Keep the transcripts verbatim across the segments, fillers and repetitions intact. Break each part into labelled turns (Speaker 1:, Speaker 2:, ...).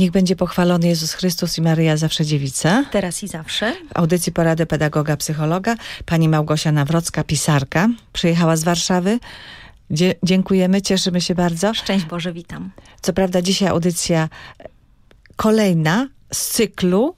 Speaker 1: Niech będzie pochwalony Jezus Chrystus i Maryja zawsze dziewica.
Speaker 2: Teraz i zawsze.
Speaker 1: W audycji Porady Pedagoga, Psychologa pani Małgosia Nawrocka, pisarka. Przyjechała z Warszawy. Dzie- dziękujemy, cieszymy się bardzo.
Speaker 2: Szczęść Boże, witam.
Speaker 1: Co prawda dzisiaj audycja kolejna z cyklu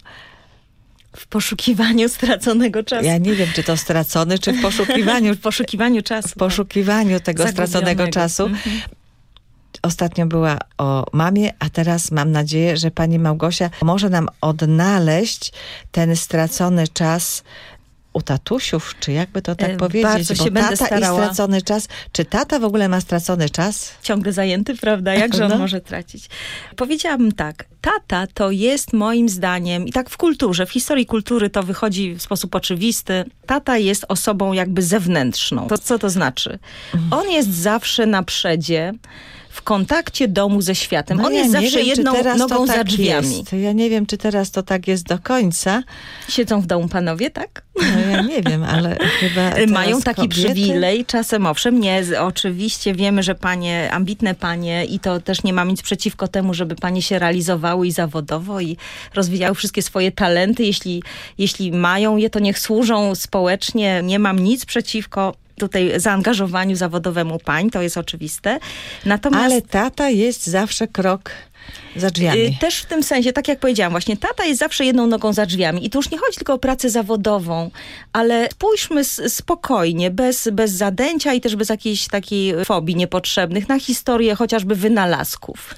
Speaker 2: W poszukiwaniu straconego czasu.
Speaker 1: Ja nie wiem, czy to stracony, czy w poszukiwaniu.
Speaker 2: W poszukiwaniu czasu.
Speaker 1: W poszukiwaniu tego straconego czasu. Mhm. Ostatnio była o mamie, a teraz mam nadzieję, że pani Małgosia może nam odnaleźć ten stracony czas u tatusiów, czy jakby to tak e, powiedzieć?
Speaker 2: Bardzo się
Speaker 1: Bo
Speaker 2: będę
Speaker 1: tata
Speaker 2: starała.
Speaker 1: i stracony czas. Czy tata w ogóle ma stracony czas?
Speaker 2: Ciągle zajęty, prawda? Jakże on
Speaker 1: no.
Speaker 2: może tracić? Powiedziałabym tak. Tata to jest moim zdaniem, i tak w kulturze, w historii kultury to wychodzi w sposób oczywisty, tata jest osobą jakby zewnętrzną. To co to znaczy? On jest zawsze na przedzie, w kontakcie domu ze światem.
Speaker 1: No
Speaker 2: On
Speaker 1: ja
Speaker 2: jest zawsze
Speaker 1: wiem,
Speaker 2: jedną nogą
Speaker 1: tak
Speaker 2: za drzwiami.
Speaker 1: Jest. Ja nie wiem, czy teraz to tak jest do końca.
Speaker 2: Siedzą w domu panowie, tak?
Speaker 1: No ja nie wiem, ale chyba
Speaker 2: mają taki
Speaker 1: kobiety...
Speaker 2: przywilej, czasem owszem, nie, oczywiście wiemy, że panie, ambitne panie i to też nie mam nic przeciwko temu, żeby panie się realizowały i zawodowo i rozwijały wszystkie swoje talenty. Jeśli, jeśli mają je, to niech służą społecznie. Nie mam nic przeciwko tutaj zaangażowaniu zawodowemu pań, to jest oczywiste. Natomiast
Speaker 1: ale tata jest zawsze krok za drzwiami.
Speaker 2: Też w tym sensie, tak jak powiedziałam, właśnie tata jest zawsze jedną nogą za drzwiami. I tu już nie chodzi tylko o pracę zawodową, ale spójrzmy spokojnie, bez, bez zadęcia i też bez jakiejś takiej fobii niepotrzebnych na historię chociażby wynalazków.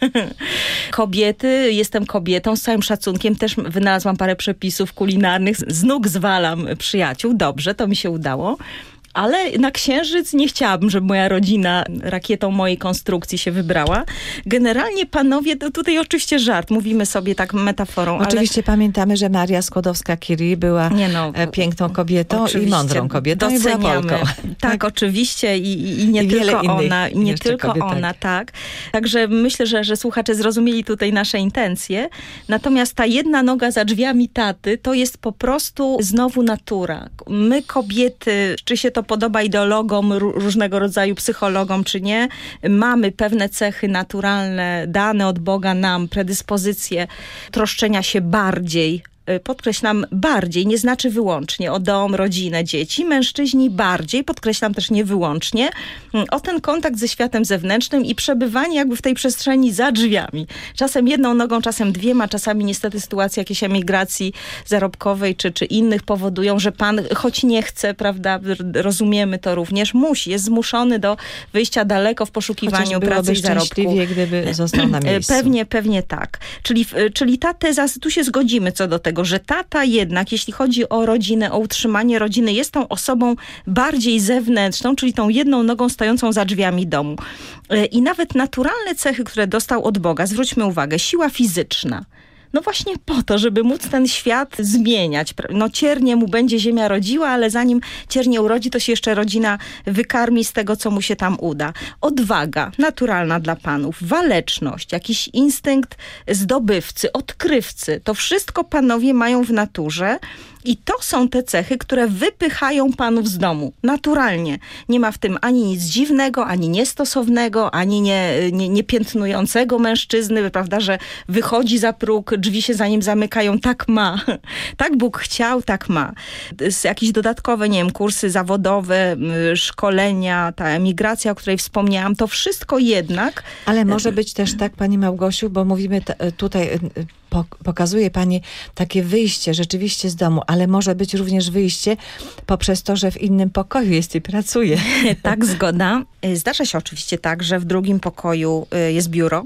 Speaker 2: Kobiety, jestem kobietą, z całym szacunkiem też wynalazłam parę przepisów kulinarnych, z nóg zwalam przyjaciół, dobrze, to mi się udało. Ale na Księżyc nie chciałabym, żeby moja rodzina rakietą mojej konstrukcji się wybrała. Generalnie panowie, to tutaj oczywiście żart, mówimy sobie tak metaforą.
Speaker 1: Oczywiście
Speaker 2: ale...
Speaker 1: pamiętamy, że Maria Skłodowska-Curie była nie no, piękną kobietą i mądrą kobietą i była Polką.
Speaker 2: Tak, tak, oczywiście i, i nie
Speaker 1: I
Speaker 2: tylko ona, i nie tylko
Speaker 1: kobiet,
Speaker 2: ona,
Speaker 1: tak.
Speaker 2: tak. Także myślę, że, że słuchacze zrozumieli tutaj nasze intencje. Natomiast ta jedna noga za drzwiami taty, to jest po prostu znowu natura. My kobiety, czy się to podoba ideologom, różnego rodzaju psychologom, czy nie, mamy pewne cechy naturalne, dane od Boga nam, predyspozycje troszczenia się bardziej, podkreślam bardziej, nie znaczy wyłącznie o dom, rodzinę, dzieci, mężczyźni bardziej, podkreślam też nie wyłącznie, o ten kontakt ze światem zewnętrznym i przebywanie jakby w tej przestrzeni za drzwiami. Czasem jedną nogą, czasem dwiema, czasami niestety sytuacje jakiejś emigracji zarobkowej czy, czy innych powodują, że pan, choć nie chce, prawda, rozumiemy to również, musi, jest zmuszony do wyjścia daleko w poszukiwaniu pracy i zarobku.
Speaker 1: Gdyby został na miejscu.
Speaker 2: Pewnie, pewnie tak. Czyli, czyli ta teza, tu się zgodzimy co do tego, że tata jednak, jeśli chodzi o rodzinę, o utrzymanie rodziny, jest tą osobą bardziej zewnętrzną, czyli tą jedną nogą stojącą za drzwiami domu. I nawet naturalne cechy, które dostał od Boga, zwróćmy uwagę, siła fizyczna. No właśnie po to, żeby móc ten świat zmieniać. No ciernie mu będzie ziemia rodziła, ale zanim ciernie urodzi, to się jeszcze rodzina wykarmi z tego, co mu się tam uda. Odwaga, naturalna dla panów, waleczność, jakiś instynkt zdobywcy, odkrywcy. To wszystko panowie mają w naturze. I to są te cechy, które wypychają panów z domu. Naturalnie. Nie ma w tym ani nic dziwnego, ani niestosownego, ani nie, nie, nie piętnującego mężczyzny, prawda, że wychodzi za próg, drzwi się za nim zamykają. Tak ma. Tak Bóg chciał, tak ma. Jakieś dodatkowe, nie wiem, kursy zawodowe, szkolenia, ta emigracja, o której wspomniałam, to wszystko jednak...
Speaker 1: Ale może być też tak, pani Małgosiu, bo mówimy t- tutaj... Pokazuje pani takie wyjście rzeczywiście z domu, ale może być również wyjście poprzez to, że w innym pokoju jest i pracuje.
Speaker 2: Tak, zgoda. Zdarza się oczywiście tak, że w drugim pokoju jest biuro,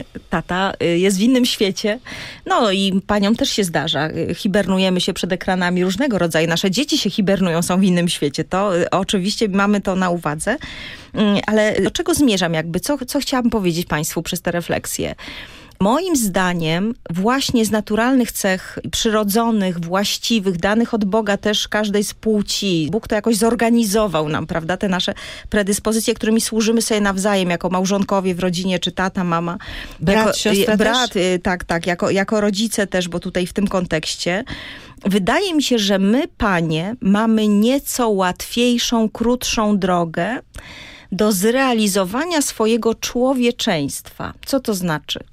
Speaker 2: tata jest w innym świecie. No i paniom też się zdarza. Hibernujemy się przed ekranami różnego rodzaju. Nasze dzieci się hibernują, są w innym świecie. To oczywiście mamy to na uwadze. Ale do czego zmierzam jakby? Co, co chciałabym powiedzieć państwu przez te refleksje? Moim zdaniem właśnie z naturalnych cech przyrodzonych, właściwych, danych od Boga też każdej z płci. Bóg to jakoś zorganizował nam, prawda, te nasze predyspozycje, którymi służymy sobie nawzajem, jako małżonkowie w rodzinie, czy tata, mama.
Speaker 1: Brat,
Speaker 2: jako,
Speaker 1: siostra
Speaker 2: Brat,
Speaker 1: też?
Speaker 2: tak, tak, jako, jako rodzice też, bo tutaj w tym kontekście. Wydaje mi się, że my, panie, mamy nieco łatwiejszą, krótszą drogę do zrealizowania swojego człowieczeństwa. Co to znaczy?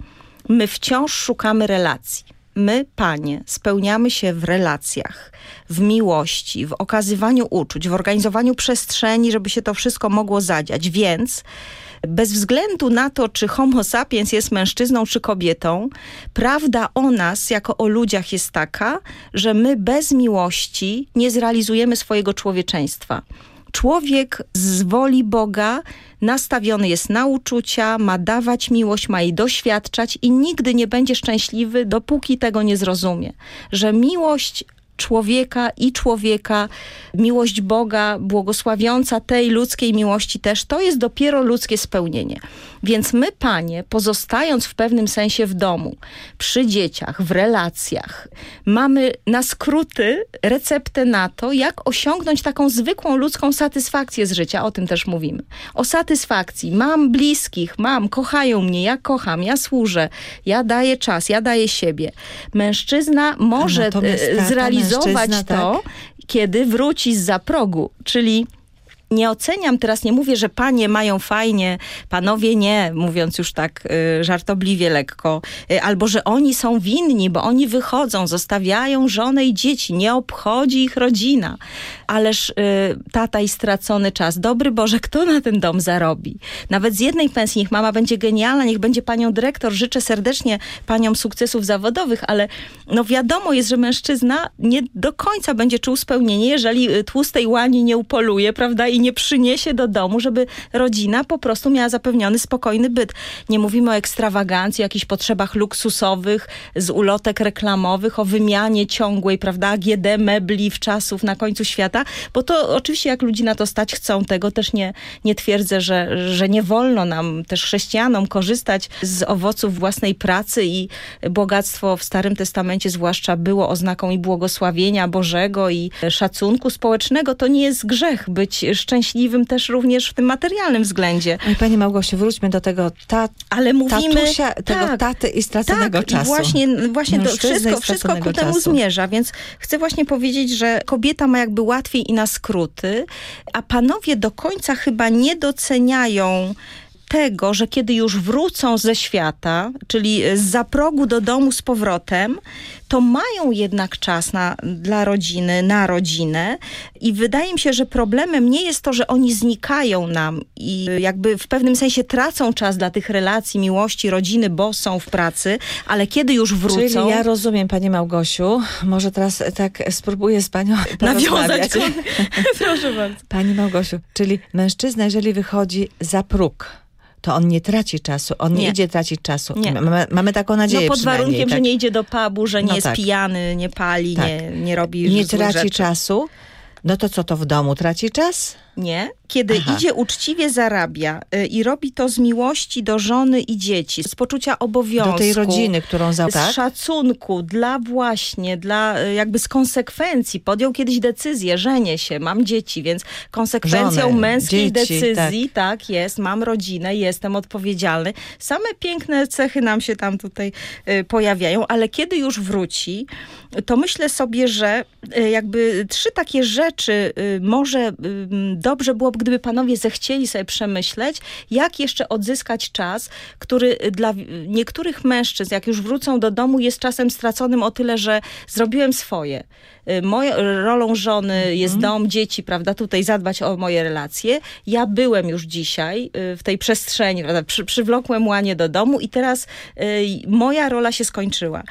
Speaker 2: My wciąż szukamy relacji. My, panie, spełniamy się w relacjach, w miłości, w okazywaniu uczuć, w organizowaniu przestrzeni, żeby się to wszystko mogło zadziać. Więc bez względu na to, czy homo sapiens jest mężczyzną czy kobietą, prawda o nas jako o ludziach jest taka, że my bez miłości nie zrealizujemy swojego człowieczeństwa. Człowiek z woli Boga nastawiony jest na uczucia, ma dawać miłość, ma jej doświadczać i nigdy nie będzie szczęśliwy, dopóki tego nie zrozumie. Że miłość człowieka i człowieka, miłość Boga, błogosławiąca tej ludzkiej miłości też, to jest dopiero ludzkie spełnienie. Więc my, panie, pozostając w pewnym sensie w domu, przy dzieciach, w relacjach, mamy na skróty receptę na to, jak osiągnąć taką zwykłą ludzką satysfakcję z życia. O tym też mówimy. O satysfakcji. Mam bliskich, mam, kochają mnie, ja kocham, ja służę, ja daję czas, ja daję siebie. Mężczyzna może e, zrealizować to, tak, kiedy wróci zza progu, czyli nie oceniam teraz, nie mówię, że panie mają fajnie, panowie nie, mówiąc już tak y, żartobliwie lekko, y, albo że oni są winni, bo oni wychodzą, zostawiają żonę i dzieci, nie obchodzi ich rodzina. Ależ y, tata i stracony czas. Dobry Boże, kto na ten dom zarobi? Nawet z jednej pensji, niech mama będzie genialna, niech będzie panią dyrektor, życzę serdecznie paniom sukcesów zawodowych, ale no wiadomo jest, że mężczyzna nie do końca będzie czuł spełnienie, jeżeli tłustej łani nie upoluje, prawda, i nie przyniesie do domu, żeby rodzina po prostu miała zapewniony spokojny byt. Nie mówimy o ekstrawagancji, o jakichś potrzebach luksusowych, z ulotek reklamowych, o wymianie ciągłej, prawda, A G D mebli w czasów na końcu świata, bo to oczywiście jak ludzi na to stać, chcą tego, też nie, nie twierdzę, że, że nie wolno nam, też chrześcijanom, korzystać z owoców własnej pracy i bogactwo w Starym Testamencie zwłaszcza było oznaką i błogosławienia Bożego i szacunku społecznego. To nie jest grzech być szczęśliwym też również w tym materialnym względzie.
Speaker 1: Ale Pani Małgosiu, wróćmy do tego ta, Ale mówimy, tatusia, tego tak, taty i straconego
Speaker 2: tak,
Speaker 1: czasu.
Speaker 2: I właśnie, właśnie to wszystko, wszystko ku temu czasu. zmierza, więc chcę właśnie powiedzieć, że kobieta ma jakby łatwiej i na skróty, a panowie do końca chyba nie doceniają tego, że kiedy już wrócą ze świata, czyli zza progu do domu z powrotem, to mają jednak czas na, dla rodziny, na rodzinę i wydaje mi się, że problemem nie jest to, że oni znikają nam i jakby w pewnym sensie tracą czas dla tych relacji, miłości, rodziny, bo są w pracy, ale kiedy już wrócą...
Speaker 1: Czyli ja rozumiem, Pani Małgosiu, może teraz tak spróbuję z Panią nawiązać.
Speaker 2: Proszę bardzo.
Speaker 1: Pani Małgosiu, czyli mężczyzna, jeżeli wychodzi za próg, to on nie traci czasu, on nie, nie idzie tracić czasu. Nie. Mamy, mamy taką nadzieję.
Speaker 2: No pod warunkiem,
Speaker 1: tak?
Speaker 2: że nie idzie do pubu, że nie
Speaker 1: no
Speaker 2: jest
Speaker 1: tak.
Speaker 2: pijany, nie pali,
Speaker 1: tak.
Speaker 2: nie, nie robi
Speaker 1: Nie traci
Speaker 2: rzeczy.
Speaker 1: czasu. No to co, to w domu traci czas?
Speaker 2: Nie. Kiedy Aha. idzie uczciwie, zarabia y, i robi to z miłości do żony i dzieci, z poczucia obowiązku.
Speaker 1: Do tej rodziny, którą za...
Speaker 2: Z
Speaker 1: tak?
Speaker 2: szacunku dla właśnie, dla y, jakby z konsekwencji. Podjął kiedyś decyzję, żenię się, mam dzieci, więc konsekwencją
Speaker 1: Żonę,
Speaker 2: męskiej
Speaker 1: dzieci,
Speaker 2: decyzji,
Speaker 1: tak.
Speaker 2: tak jest, mam rodzinę, jestem odpowiedzialny. Same piękne cechy nam się tam tutaj y, pojawiają, ale kiedy już wróci, to myślę sobie, że y, jakby trzy takie rzeczy y, może y, dobrze byłoby, gdyby panowie zechcieli sobie przemyśleć, jak jeszcze odzyskać czas, który dla niektórych mężczyzn, jak już wrócą do domu, jest czasem straconym o tyle, że zrobiłem swoje. Moją rolą żony jest mm. dom, dzieci, prawda, tutaj zadbać o moje relacje. Ja byłem już dzisiaj w tej przestrzeni, prawda, przy, przywlokłem łanie do domu i teraz y, moja rola się skończyła.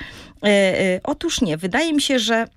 Speaker 2: Otóż nie. Wydaje mi się, że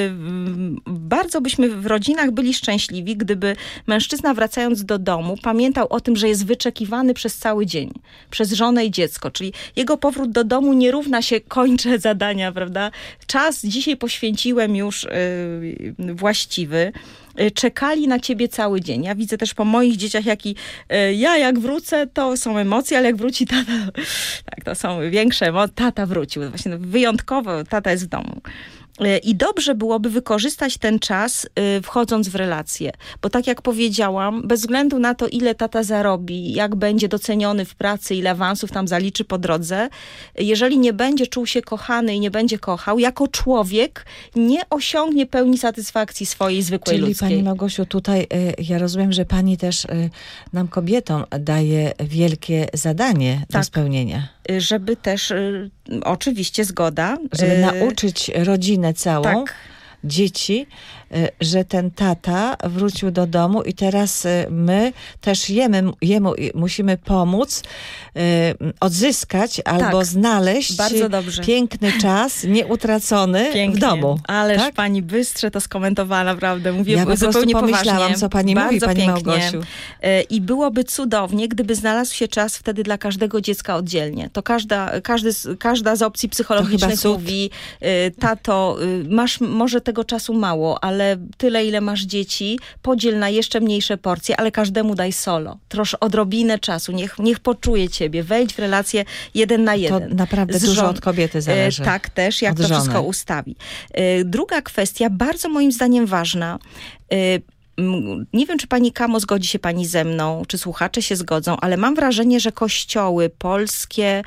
Speaker 2: bardzo byśmy w rodzinach byli szczęśliwi, gdyby mężczyzna wracając do domu pamiętał o tym, że jest wyczekiwany przez cały dzień, przez żonę i dziecko. Czyli jego powrót do domu nie równa się kończę zadania, prawda? Czas dzisiaj poświęciłem już właściwy. Czekali na ciebie cały dzień. Ja widzę też po moich dzieciach, jak i ja jak wrócę, to są emocje, ale jak wróci tata, tak, to są większe emocje. Tata wrócił. Właśnie wyjątkowo tata jest w domu. I dobrze byłoby wykorzystać ten czas, wchodząc w relacje. Bo tak jak powiedziałam, bez względu na to, ile tata zarobi, jak będzie doceniony w pracy, ile awansów tam zaliczy po drodze, jeżeli nie będzie czuł się kochany i nie będzie kochał, jako człowiek nie osiągnie pełni satysfakcji swojej zwykłej
Speaker 1: Czyli
Speaker 2: ludzkiej.
Speaker 1: Pani Małgosiu, tutaj ja rozumiem, że Pani też nam kobietom daje wielkie zadanie tak. do spełnienia.
Speaker 2: żeby też, oczywiście zgoda.
Speaker 1: Żeby nauczyć rodzinę całą,
Speaker 2: tak.
Speaker 1: dzieci, że ten tata wrócił do domu i teraz my też jemy, jemu musimy pomóc odzyskać albo
Speaker 2: tak,
Speaker 1: znaleźć
Speaker 2: bardzo dobrze.
Speaker 1: piękny czas, nieutracony
Speaker 2: Pięknie.
Speaker 1: w domu.
Speaker 2: Ależ
Speaker 1: tak?
Speaker 2: pani bystrze to skomentowała, naprawdę. Mówię
Speaker 1: ja po
Speaker 2: zupełnie
Speaker 1: prostu pomyślałam,
Speaker 2: poważnie.
Speaker 1: co pani
Speaker 2: bardzo
Speaker 1: mówi, pani
Speaker 2: pięknie.
Speaker 1: Małgosiu.
Speaker 2: I byłoby cudownie, gdyby znalazł się czas wtedy dla każdego dziecka oddzielnie. To każda, każdy, każda z opcji psychologicznych mówi, tato, masz może tego czasu mało, ale tyle, ile masz dzieci, podziel na jeszcze mniejsze porcje, ale każdemu daj solo. Trosz odrobinę czasu, niech, niech poczuje ciebie, wejdź w relację jeden na jeden.
Speaker 1: To naprawdę dużo
Speaker 2: żon-
Speaker 1: od kobiety zależy.
Speaker 2: Tak też, jak
Speaker 1: od
Speaker 2: to
Speaker 1: żony.
Speaker 2: wszystko ustawi. Druga kwestia, bardzo moim zdaniem ważna. Nie wiem, czy pani Kamo zgodzi się pani ze mną, czy słuchacze się zgodzą, ale mam wrażenie, że kościoły polskie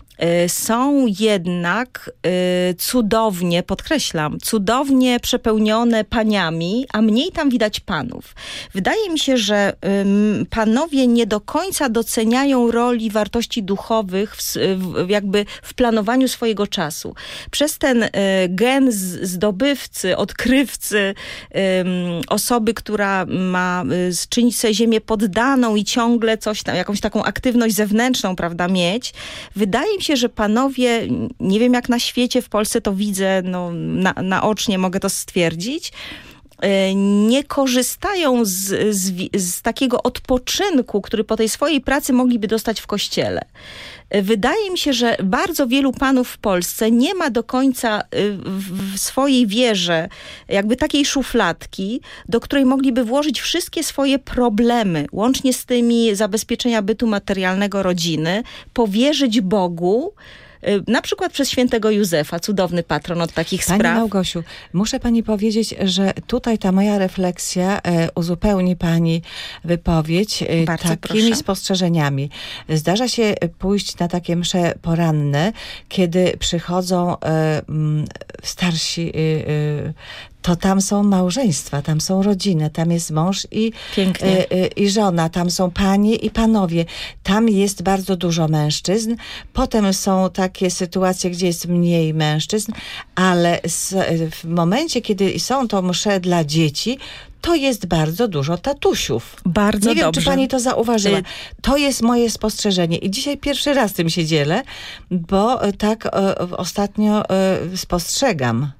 Speaker 2: są jednak y, cudownie, podkreślam, cudownie przepełnione paniami, a mniej tam widać panów. Wydaje mi się, że y, panowie nie do końca doceniają roli wartości duchowych w, w, jakby w planowaniu swojego czasu. Przez ten y, gen z, zdobywcy, odkrywcy, y, osoby, która ma y, czynić sobie ziemię poddaną i ciągle coś tam, jakąś taką aktywność zewnętrzną, prawda, mieć, wydaje mi się, że panowie, nie wiem jak na świecie, w Polsce to widzę, no, na, naocznie mogę to stwierdzić, nie korzystają z, z, z takiego odpoczynku, który po tej swojej pracy mogliby dostać w kościele. Wydaje mi się, że bardzo wielu panów w Polsce nie ma do końca w swojej wierze jakby takiej szufladki, do której mogliby włożyć wszystkie swoje problemy, łącznie z tymi zabezpieczenia bytu materialnego rodziny, powierzyć Bogu, na przykład przez świętego Józefa, cudowny patron od takich
Speaker 1: Pani
Speaker 2: spraw.
Speaker 1: Małgosiu, muszę pani powiedzieć, że tutaj ta moja refleksja e, uzupełni pani wypowiedź e,
Speaker 2: Bardzo
Speaker 1: takimi
Speaker 2: proszę.
Speaker 1: spostrzeżeniami. Zdarza się pójść na takie msze poranne, kiedy przychodzą e, m, starsi e, e, to tam są małżeństwa, tam są rodziny, tam jest mąż i,
Speaker 2: Pięknie.
Speaker 1: y, y, i żona, tam są panie i panowie. Tam jest bardzo dużo mężczyzn. Potem są takie sytuacje, gdzie jest mniej mężczyzn, ale z, w momencie, kiedy są to msze dla dzieci, to jest bardzo dużo tatusiów.
Speaker 2: Bardzo
Speaker 1: Nie wiem,
Speaker 2: dobrze.
Speaker 1: czy pani to zauważyła.
Speaker 2: Y-
Speaker 1: To jest moje spostrzeżenie. I dzisiaj pierwszy raz tym się dzielę, bo tak e, ostatnio e, spostrzegam.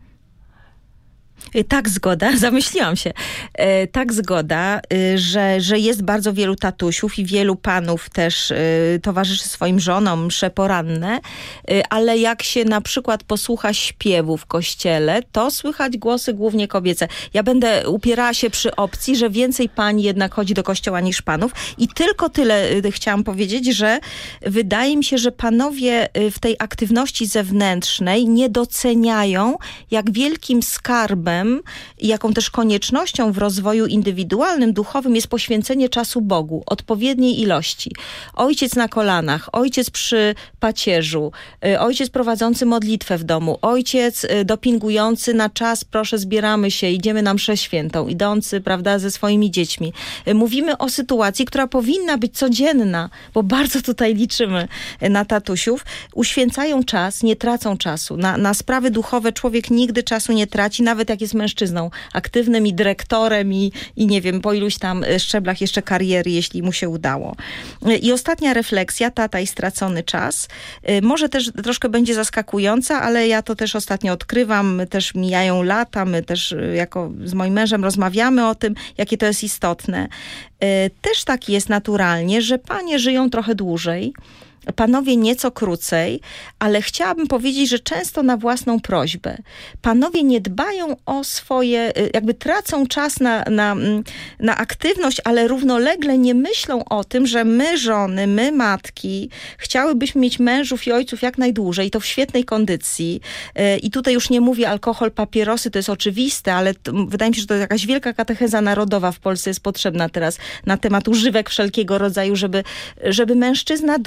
Speaker 2: Tak, zgoda, zamyśliłam się. E, tak, zgoda, e, że, że jest bardzo wielu tatusiów i wielu panów też e, towarzyszy swoim żonom msze poranne, e, ale jak się na przykład posłucha śpiewu w kościele, to słychać głosy głównie kobiece. Ja będę upierała się przy opcji, że więcej pań jednak chodzi do kościoła niż panów i tylko tyle e, chciałam powiedzieć, że wydaje mi się, że panowie w tej aktywności zewnętrznej nie doceniają, jak wielkim skarbem i jaką też koniecznością w rozwoju indywidualnym, duchowym jest poświęcenie czasu Bogu, odpowiedniej ilości. Ojciec na kolanach, ojciec przy pacierzu, ojciec prowadzący modlitwę w domu, ojciec dopingujący na czas, proszę zbieramy się, idziemy na mszę świętą, idący, prawda, ze swoimi dziećmi. Mówimy o sytuacji, która powinna być codzienna, bo bardzo tutaj liczymy na tatusiów. Uświęcają czas, nie tracą czasu. Na, na sprawy duchowe człowiek nigdy czasu nie traci, nawet jak jest mężczyzną aktywnym i dyrektorem i, i nie wiem, po iluś tam szczeblach jeszcze kariery, jeśli mu się udało. I ostatnia refleksja, tata i stracony czas. Może też troszkę będzie zaskakująca, ale ja to też ostatnio odkrywam, też mijają lata, my też jako z moim mężem rozmawiamy o tym, jakie to jest istotne. Też tak jest naturalnie, że panie żyją trochę dłużej, panowie nieco krócej, ale chciałabym powiedzieć, że często na własną prośbę. Panowie nie dbają o swoje, jakby tracą czas na, na, na aktywność, ale równolegle nie myślą o tym, że my żony, my matki chciałybyśmy mieć mężów i ojców jak najdłużej, i to w świetnej kondycji. I tutaj już nie mówię alkohol, papierosy, to jest oczywiste, ale to, wydaje mi się, że to jakaś wielka katecheza narodowa w Polsce jest potrzebna teraz na temat używek wszelkiego rodzaju, żeby, żeby mężczyzna dłużej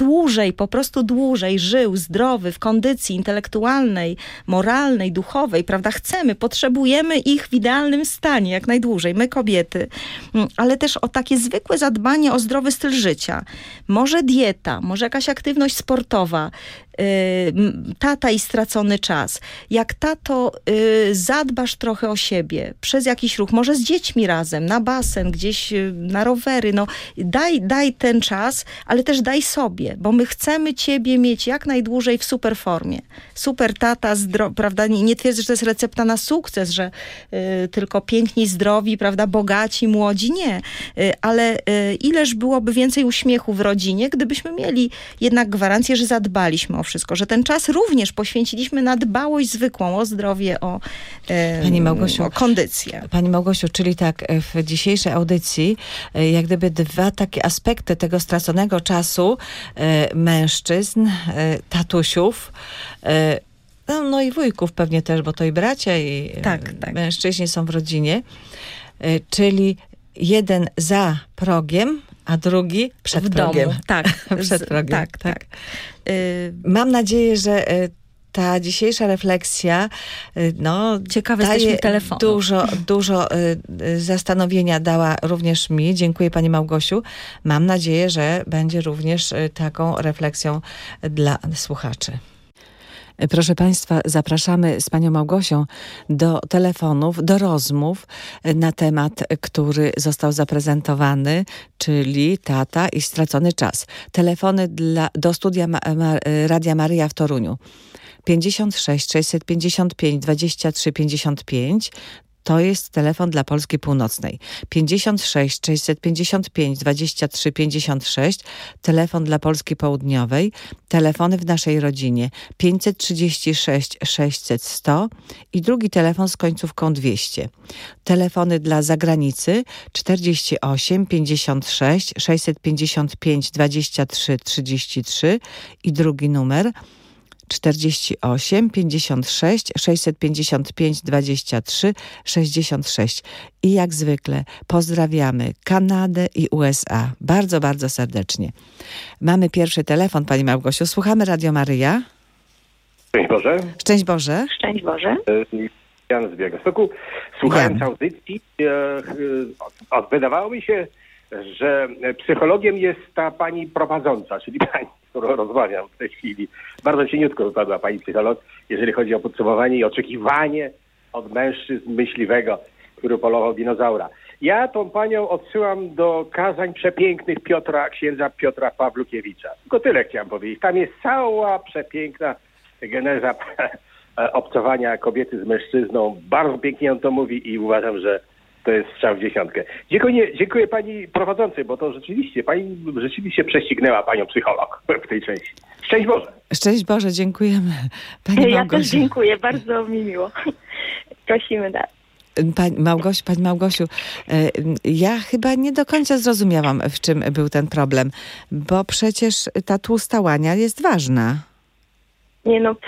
Speaker 2: dłużej, po prostu dłużej żył, zdrowy, w kondycji intelektualnej, moralnej, duchowej, prawda? Chcemy, potrzebujemy ich w idealnym stanie, jak najdłużej, my kobiety. Ale też o takie zwykłe zadbanie o zdrowy styl życia. Może dieta, może jakaś aktywność sportowa, tata i stracony czas. Jak tato y, zadbasz trochę o siebie przez jakiś ruch, może z dziećmi razem, na basen, gdzieś y, na rowery, no daj, daj ten czas, ale też daj sobie, bo my chcemy ciebie mieć jak najdłużej w super formie. Super tata, zdro- prawda, nie, nie twierdzę, że to jest recepta na sukces, że y, tylko piękni, zdrowi, prawda, bogaci, młodzi, nie. Y, ale y, ileż byłoby więcej uśmiechu w rodzinie, gdybyśmy mieli jednak gwarancję, że zadbaliśmy o wszystko, że ten czas również poświęciliśmy na dbałość zwykłą, o zdrowie, o, e,
Speaker 1: Pani Małgosiu,
Speaker 2: o kondycję.
Speaker 1: Pani Małgosiu, czyli tak w dzisiejszej audycji jak gdyby dwa takie aspekty tego straconego czasu e, mężczyzn, e, tatusiów, e, no, no i wujków pewnie też, bo to i bracia, i
Speaker 2: tak, tak. mężczyźni
Speaker 1: są w rodzinie, e, czyli jeden za progiem, a drugi przed
Speaker 2: w
Speaker 1: progiem.
Speaker 2: Domu. Tak,
Speaker 1: przed progiem.
Speaker 2: Tak, tak. tak.
Speaker 1: Mam nadzieję, że ta dzisiejsza refleksja no,
Speaker 2: ciekawe jesteśmy telefonu.
Speaker 1: Dużo, dużo zastanowienia dała również mi. Dziękuję Pani Małgosiu. Mam nadzieję, że będzie również taką refleksją dla słuchaczy. Proszę Państwa, zapraszamy z Panią Małgosią do telefonów, do rozmów na temat, który został zaprezentowany, czyli tata i stracony czas. Telefony dla, do studia Ma- Ma- Radia Maryja w Toruniu. pięćdziesiąt sześć sześćset pięćdziesiąt pięć dwadzieścia trzy pięćdziesiąt pięć. To jest telefon dla Polski Północnej. pięćdziesiąt sześć sześćset pięćdziesiąt pięć dwadzieścia trzy pięćdziesiąt sześć. Telefon dla Polski Południowej. Telefony w naszej rodzinie pięćset trzydzieści sześć sześćset sto i drugi telefon z końcówką dwieście. Telefony dla zagranicy czterdzieści osiem pięćdziesiąt sześć sześćset pięćdziesiąt pięć dwadzieścia trzy trzydzieści trzy i drugi numer czterdzieści osiem pięćdziesiąt sześć sześćset pięćdziesiąt pięć dwadzieścia trzy sześćdziesiąt sześć. I jak zwykle pozdrawiamy Kanadę i U S A. Bardzo, bardzo serdecznie. Mamy pierwszy telefon, Pani Małgosiu. Słuchamy Radio Maryja.
Speaker 3: Szczęść Boże.
Speaker 1: Szczęść Boże.
Speaker 4: Szczęść Boże.
Speaker 3: Jan z Białegostoku. Słuchając audycji, e, e, wydawało mi się, że psychologiem jest ta pani prowadząca, czyli pani, z którą rozmawiam w tej chwili. Bardzo cieniutko wypadła pani psycholog, jeżeli chodzi o podsumowanie i oczekiwanie od mężczyzn myśliwego, który polował dinozaura. Ja tą panią odsyłam do kazań przepięknych Piotra, księdza Piotra Pawlukiewicza. Tylko tyle chciałem powiedzieć. Tam jest cała przepiękna geneza obcowania kobiety z mężczyzną. Bardzo pięknie on to mówi i uważam, że to jest strzał w dziesiątkę. Dziękuję, dziękuję pani prowadzącej, bo to rzeczywiście, pani rzeczywiście prześcignęła panią psycholog w tej części. Szczęść Boże.
Speaker 1: Szczęść Boże, dziękujemy. Pani
Speaker 4: ja
Speaker 1: Małgosiu.
Speaker 4: też dziękuję, bardzo mi miło. Prosimy dalej.
Speaker 1: Pani Małgosiu, Pani Małgosiu, ja chyba nie do końca zrozumiałam, w czym był ten problem, bo przecież ta tłusta łania jest ważna.
Speaker 4: Nie no...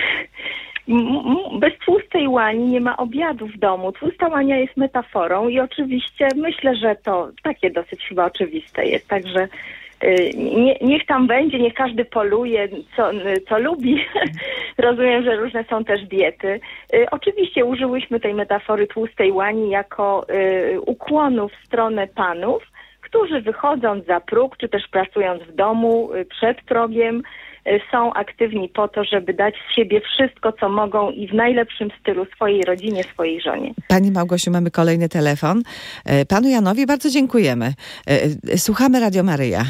Speaker 4: Bez tłustej łani nie ma obiadu w domu. Tłusta łania jest metaforą i oczywiście myślę, że to takie dosyć chyba oczywiste jest. Także nie, niech tam będzie, niech każdy poluje, co, co lubi. Rozumiem, że różne są też diety. Oczywiście użyłyśmy tej metafory tłustej łani jako ukłonu w stronę panów, którzy wychodząc za próg, czy też pracując w domu przed progiem, są aktywni po to, żeby dać z siebie wszystko, co mogą i w najlepszym stylu swojej rodzinie, swojej żonie.
Speaker 1: Pani Małgosiu, mamy kolejny telefon. Panu Janowi bardzo dziękujemy. Słuchamy Radio Maryja.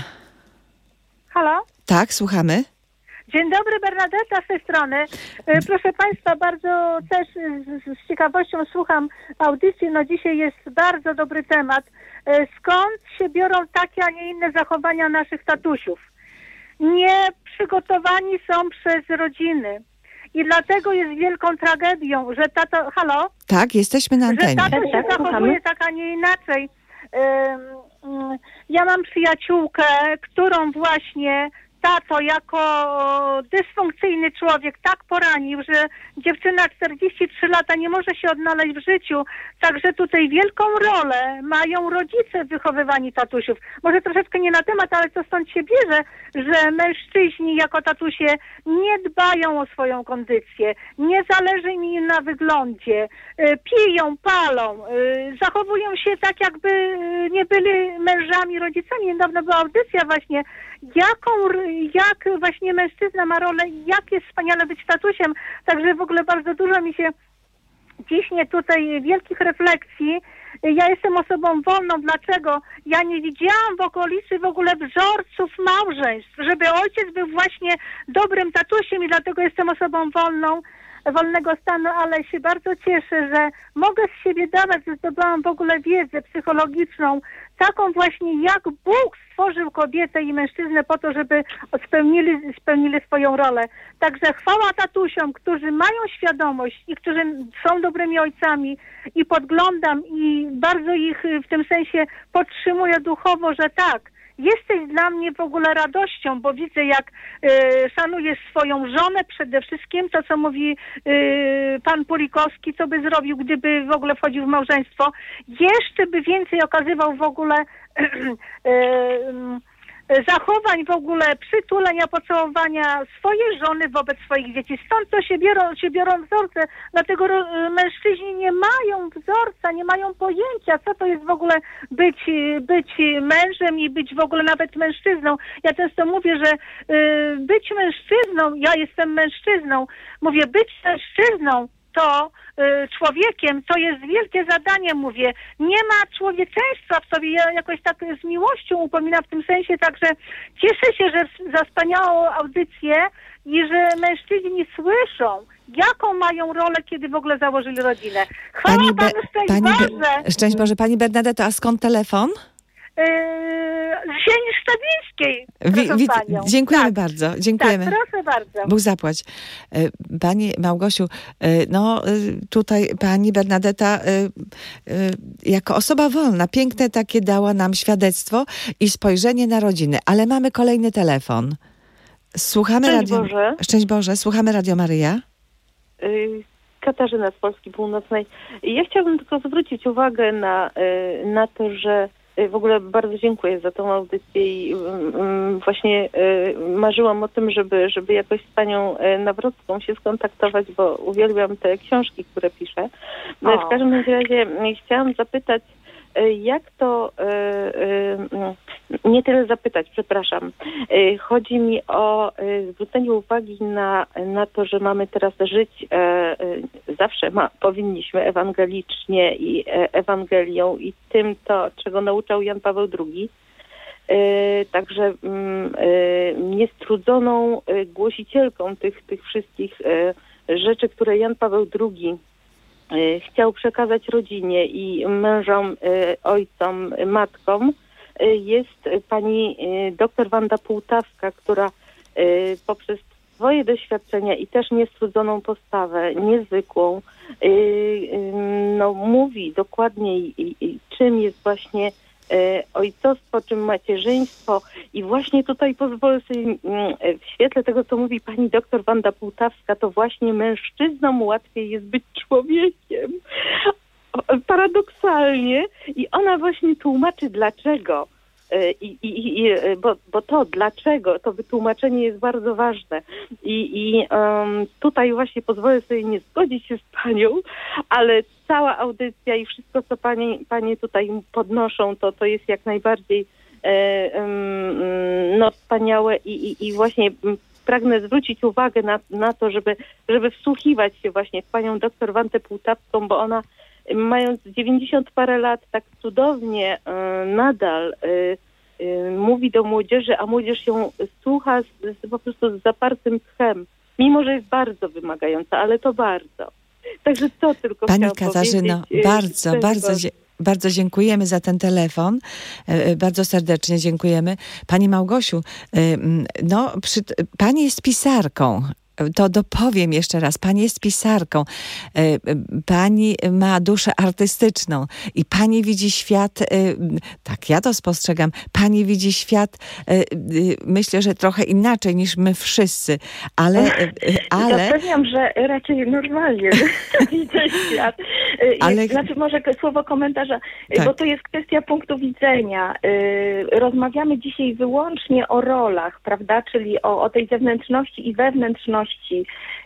Speaker 5: Halo?
Speaker 1: Tak, słuchamy.
Speaker 5: Dzień dobry, Bernadetta z tej strony. Proszę Państwa, bardzo też z, z ciekawością słucham audycji. No dzisiaj jest bardzo dobry temat. Skąd się biorą takie, a nie inne zachowania naszych tatusiów? Nie przygotowani są przez rodziny. I dlatego jest wielką tragedią, że tato... Halo?
Speaker 1: Tak, jesteśmy na antenie.
Speaker 5: Że tato się zachowuje tak, a nie inaczej. Ja mam przyjaciółkę, którą właśnie tato jako dysfunkcyjny człowiek tak poranił, że dziewczyna czterdzieści trzy lata nie może się odnaleźć w życiu. Także tutaj wielką rolę mają rodzice w wychowywaniu tatusiów. Może troszeczkę nie na temat, ale co stąd się bierze, że mężczyźni jako tatusie nie dbają o swoją kondycję, nie zależy im na wyglądzie, piją, palą, zachowują się tak, jakby nie byli mężami, rodzicami. Niedawno była audycja właśnie, jaką, jak właśnie mężczyzna ma rolę i jak jest wspaniale być tatusiem. Także w ogóle bardzo dużo mi się ciśnie tutaj wielkich refleksji. Ja jestem osobą wolną. Dlaczego? Ja nie widziałam w okolicy w ogóle wzorców małżeństw, żeby ojciec był właśnie dobrym tatusiem i dlatego jestem osobą wolną, wolnego stanu, ale się bardzo cieszę, że mogę z siebie dawać, że zdobyłam w ogóle wiedzę psychologiczną, taką właśnie jak Bóg stworzył kobietę i mężczyznę po to, żeby spełnili, spełnili swoją rolę. Także chwała tatusiom, którzy mają świadomość i którzy są dobrymi ojcami i podglądam i bardzo ich w tym sensie podtrzymuję duchowo, że tak, jesteś dla mnie w ogóle radością, bo widzę, jak y, szanujesz swoją żonę przede wszystkim, to co mówi y, pan Pulikowski, co by zrobił, gdyby w ogóle wchodził w małżeństwo. Jeszcze by więcej okazywał w ogóle y, y, zachowań w ogóle, przytulenia, pocałowania swojej żony wobec swoich dzieci. Stąd to się biorą, się biorą wzorce, dlatego mężczyźni nie mają wzorca, nie mają pojęcia, co to jest w ogóle być, być mężem i być w ogóle nawet mężczyzną. Ja często mówię, że y, być mężczyzną, ja jestem mężczyzną, mówię, być mężczyzną to y, człowiekiem, to jest wielkie zadanie, mówię. Nie ma człowieczeństwa w sobie. Ja jakoś tak z miłością upominam w tym sensie, także cieszę się, że za wspaniałą audycję i że mężczyźni słyszą, jaką mają rolę, kiedy w ogóle założyli rodzinę. Chwała
Speaker 1: Pani
Speaker 5: Panu,
Speaker 1: Be-
Speaker 5: szczęść
Speaker 1: Pani
Speaker 5: Boże!
Speaker 1: Be- szczęść Boże. Pani Bernadetto, a skąd telefon?
Speaker 5: Z Ziemi Sztabińskiej, proszę
Speaker 1: Wi- wi-
Speaker 5: panią.
Speaker 1: dziękujemy
Speaker 5: tak.
Speaker 1: bardzo, dziękujemy.
Speaker 5: Tak, proszę bardzo.
Speaker 1: Bóg zapłać. Pani Małgosiu, no tutaj pani Bernadetta jako osoba wolna, piękne takie dała nam świadectwo i spojrzenie na rodzinę, ale mamy kolejny telefon. Słuchamy
Speaker 6: Szczęść
Speaker 1: radio...
Speaker 6: Boże.
Speaker 1: Szczęść Boże, słuchamy Radio Maryja.
Speaker 6: Katarzyna z Polski Północnej. Ja chciałabym tylko zwrócić uwagę na, na to, że w ogóle bardzo dziękuję za tą audycję i właśnie marzyłam o tym, żeby, żeby jakoś z panią Nawrocką się skontaktować, bo uwielbiam te książki, które piszę. O. W każdym razie chciałam zapytać, jak to, nie tyle zapytać, przepraszam. Chodzi mi o zwrócenie uwagi na, na to, że mamy teraz żyć, zawsze ma, powinniśmy ewangelicznie i Ewangelią i tym to, czego nauczał Jan Paweł drugi. Także niestrudzoną głosicielką tych, tych wszystkich rzeczy, które Jan Paweł drugi chciał przekazać rodzinie i mężom, ojcom, matkom, jest pani doktor Wanda Półtawska, która poprzez swoje doświadczenia i też niestrudzoną postawę, niezwykłą, no, mówi dokładniej, czym jest właśnie ojcostwo, czym macierzyństwo i właśnie tutaj pozwolę sobie w świetle tego, co mówi pani doktor Wanda Półtawska, to właśnie mężczyznom łatwiej jest być człowiekiem. Paradoksalnie i ona właśnie tłumaczy dlaczego. I, i, i, bo, bo to dlaczego, to wytłumaczenie jest bardzo ważne i, i um, tutaj właśnie pozwolę sobie nie zgodzić się z panią, ale cała audycja i wszystko, co panie, panie tutaj podnoszą, to, to jest jak najbardziej e, um, no, wspaniałe i, i, i właśnie pragnę zwrócić uwagę na, na to, żeby, żeby wsłuchiwać się właśnie w panią doktor Wantę Półtawską, bo ona mając dziewięćdziesiąt parę lat, tak cudownie y, nadal y, y, mówi do młodzieży, a młodzież ją słucha z, z, po prostu z zapartym tchem, mimo że jest bardzo wymagająca, ale to bardzo. Także to tylko
Speaker 1: Pani
Speaker 6: chciałam
Speaker 1: Katarzyno,
Speaker 6: powiedzieć.
Speaker 1: bardzo, bardzo, dzie- bardzo dziękujemy za ten telefon. E, bardzo serdecznie dziękujemy. Pani Małgosiu, e, no, przy, pani jest pisarką. to dopowiem jeszcze raz. Pani jest pisarką. Pani ma duszę artystyczną i pani widzi świat, tak ja to spostrzegam, pani widzi świat, myślę, że trochę inaczej niż my wszyscy, ale... ale...
Speaker 4: Zapewniam, że raczej normalnie widzę świat. Ale... Znaczy może słowo komentarza, tak. Bo to jest kwestia punktu widzenia. Rozmawiamy dzisiaj wyłącznie o rolach, prawda, czyli o, o tej zewnętrzności i wewnętrzności.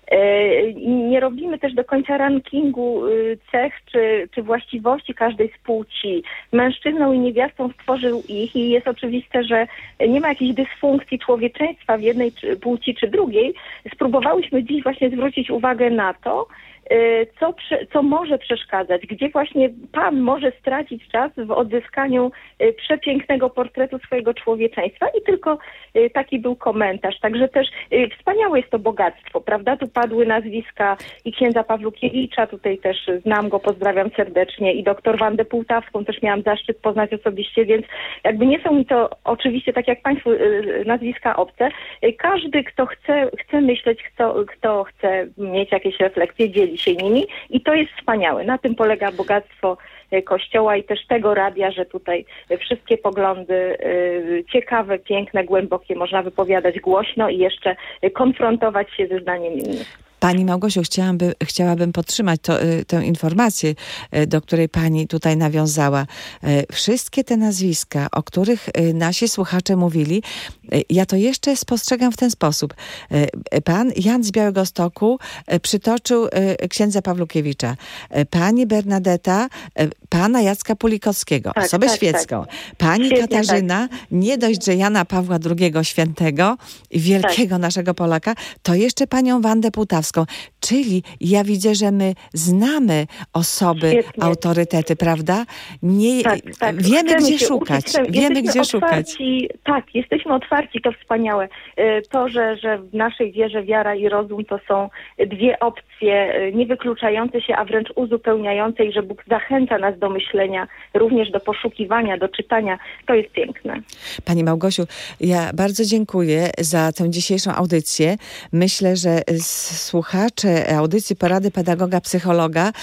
Speaker 4: Nie robimy też do końca rankingu cech czy, czy właściwości każdej z płci. Mężczyzną i niewiastą stworzył ich i jest oczywiste, że nie ma jakiejś dysfunkcji człowieczeństwa w jednej płci czy drugiej. Spróbowałyśmy dziś właśnie zwrócić uwagę na to, co, co może przeszkadzać, gdzie właśnie pan może stracić czas w odzyskaniu przepięknego portretu swojego człowieczeństwa i tylko taki był komentarz. Także też wspaniałe jest to bogactwo, prawda? Tu padły nazwiska i księdza Pawlukiewicza, tutaj też znam go, pozdrawiam serdecznie, i doktor Wandę Półtawską też miałam zaszczyt poznać osobiście, więc jakby nie są mi to oczywiście, tak jak państwu, nazwiska obce. Każdy, kto chce, chce myśleć, kto, kto chce mieć jakieś refleksje, dzieli się nimi i to jest wspaniałe. Na tym polega bogactwo Kościoła i też tego radia, że tutaj wszystkie poglądy y, ciekawe, piękne, głębokie można wypowiadać głośno i jeszcze konfrontować się ze zdaniem innych.
Speaker 1: Pani Małgosiu, chciałabym, chciałabym podtrzymać to, tę informację, do której pani tutaj nawiązała. Wszystkie te nazwiska, o których nasi słuchacze mówili, ja to jeszcze spostrzegam w ten sposób. Pan Jan z Białegostoku przytoczył księdza Pawlukiewicza. Pani Bernadeta, pana Jacka Pulikowskiego, tak, osobę tak, świecką. Tak. Pani Świetnie, Katarzyna, tak. nie dość, że Jana Pawła drugiego świętego, wielkiego tak. naszego Polaka, to jeszcze panią Wandę Półtawską. Czyli ja widzę, że my znamy osoby, Świetnie. autorytety, prawda? Nie,
Speaker 4: tak, tak.
Speaker 1: Wiemy,
Speaker 4: Chcemy
Speaker 1: gdzie szukać.
Speaker 4: Uczyć,
Speaker 1: wiemy, gdzie
Speaker 4: otwarci,
Speaker 1: szukać.
Speaker 4: Tak, jesteśmy otwarci, to wspaniałe. To, że, że w naszej wierze wiara i rozum to są dwie opcje niewykluczające się, a wręcz uzupełniające i że Bóg zachęca nas do myślenia, również do poszukiwania, do czytania. To jest piękne. Pani
Speaker 1: Małgosiu, ja bardzo dziękuję za tę dzisiejszą audycję. Myślę, że słuchacze audycji Porady Pedagoga Psychologa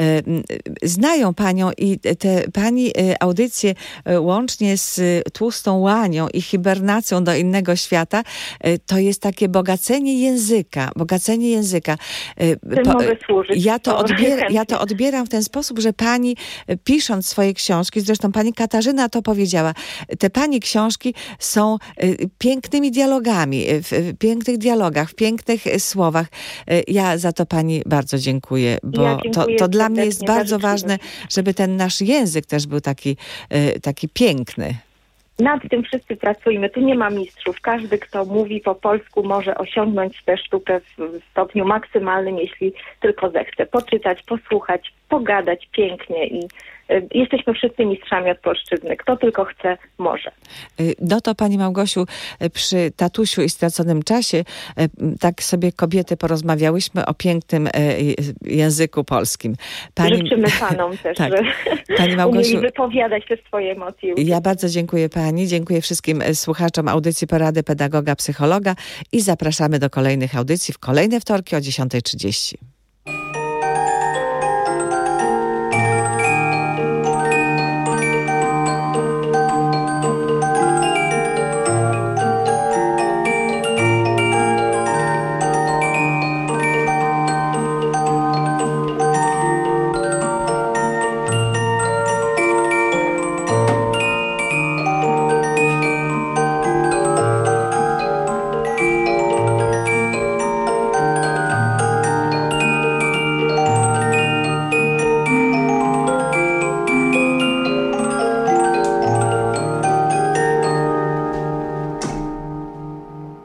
Speaker 1: znają panią i te pani audycje łącznie z tłustą łanią i hibernacją do innego świata, to jest takie bogacenie języka, bogacenie języka.
Speaker 4: Po, mogę służyć.
Speaker 1: Ja to, odbier, ja to odbieram w ten sposób, że pani pisząc swoje książki, zresztą pani Katarzyna to powiedziała, te pani książki są pięknymi dialogami, w pięknych dialogach, w pięknych słowach. Ja za to pani bardzo dziękuję, bo ja to, to dla mnie jest bardzo ważne, żeby ten nasz język też był taki, taki piękny.
Speaker 4: Nad tym wszyscy pracujemy. Tu nie ma mistrzów. Każdy, kto mówi po polsku, może osiągnąć tę sztukę w stopniu maksymalnym, jeśli tylko zechce. Poczytać, posłuchać, pogadać pięknie i jesteśmy wszyscy mistrzami od polszczyzny. Kto tylko chce, może.
Speaker 1: No to pani Małgosiu, przy tatusiu i straconym czasie, tak sobie kobiety porozmawiałyśmy o pięknym języku polskim.
Speaker 4: Pani... Życzymy panom też, tak. że pani Małgosiu, umieli wypowiadać te swoje emocje.
Speaker 1: Ja bardzo dziękuję pani, dziękuję wszystkim słuchaczom audycji Porady Pedagoga Psychologa i zapraszamy do kolejnych audycji w kolejne wtorki o dziesiąta trzydzieści.